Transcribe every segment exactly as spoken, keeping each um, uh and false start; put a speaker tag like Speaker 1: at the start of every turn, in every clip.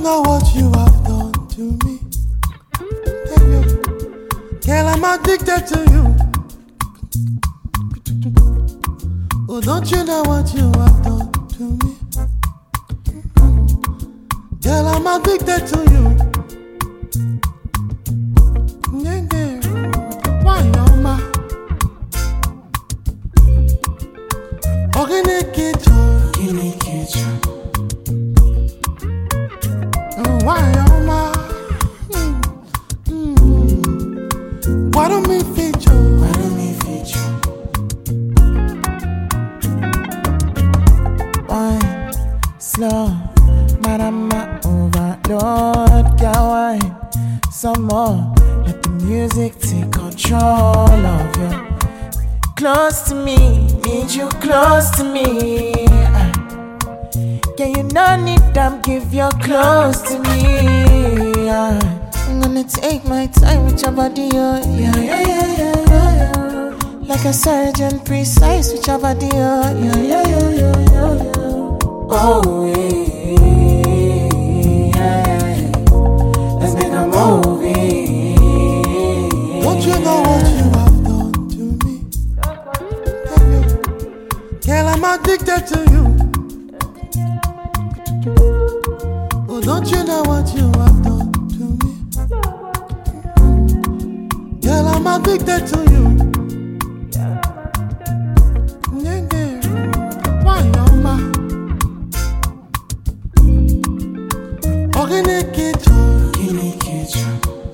Speaker 1: know what you have done to me? Girl, I'm addicted to you. Oh, don't you know what you have done to me? Girl, I'm addicted to you. Yeah, yeah. Why, Oma? Ogene Kecho.
Speaker 2: Ogene Kecho.
Speaker 1: Why, Oma? Why don't me feature?
Speaker 2: Why don't me feature? Wine, slow, marama overload. Girl, wine, some more. Let the music take control of you. Close to me, need you close to me. Can you no need them, give your close to me. I'm gonna take my time with your body, oh, yeah, yeah, yeah, yeah, yeah, yeah. Like a surgeon, precise with your body, oh, yeah, yeah, yeah, yeah, yeah, yeah. Oh, yeah, yeah, yeah. Let's make a movie.
Speaker 1: Don't you know what you have done to me? Girl, I'm addicted to you. Oh, don't you know what you have done to me? Girl, I'm addicted to you. Yeah, yeah. Why, Oma? Ogene Kecho.
Speaker 2: Ogene Kecho.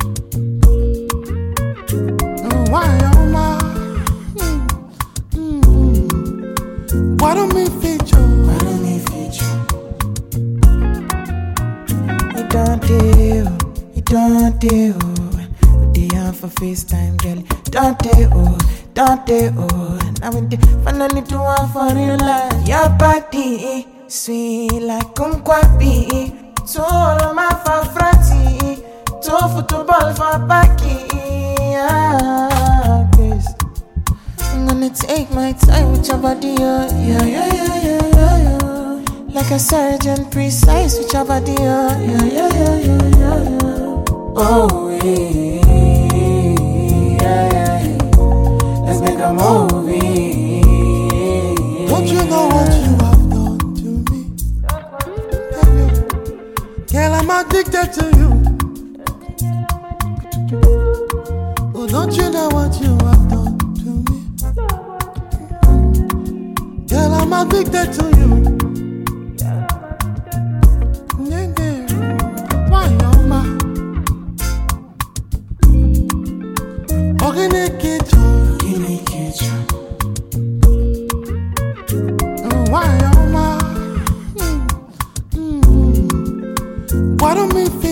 Speaker 1: Why, Oma? Why don't me feature?
Speaker 2: Why don't me feature? You don't do, you don't do. We dey have for FaceTime, girl. Don't do, don't do. Now we dey finally do one for real life. Your body sweet like kumquabi. Solo my for frati, two football for baki. Yeah, please. I'm gonna take my time with your body, oh, yeah, yeah, yeah, yeah, yeah, yeah. Like a surgeon, precise with your body, oh, yeah, yeah, yeah, yeah, yeah, yeah. Oh, yeah, yeah, yeah, yeah. Let's make a movie.
Speaker 1: Don't you know what you have done to me? Girl, I'm addicted to you. Oh, don't you know what you have done to me? Girl, I'm addicted to you. Yeah, yeah. Why, Oma? Ogene Kecho.
Speaker 2: Ogene Kecho.
Speaker 1: Why, Oma? Why don't me